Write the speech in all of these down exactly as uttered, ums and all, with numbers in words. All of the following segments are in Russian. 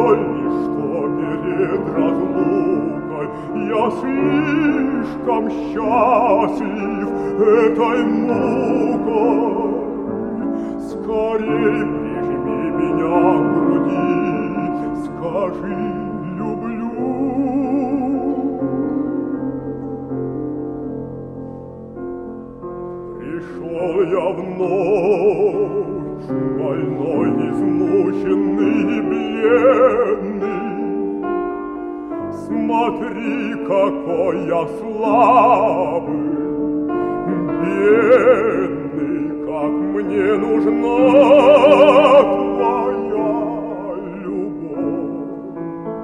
боли, что перед разлукой я слишком счастлив этой мукой. Скорей прижми меня к груди, скажи «люблю». Пришел я в ночь, больной, измученный и бледный. Смотри, какой я слабый, бедный, как мне нужна твоя любовь.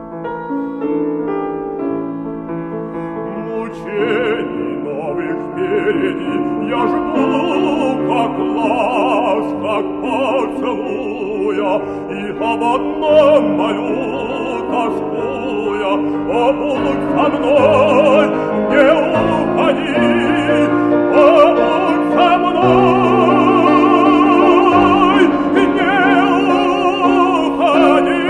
Мучений новых впереди я жду, как ласк, как поцелуя, и об одном молю, тоскуя: о, будь со мной, не уходи, о, будь со мной, не уходи.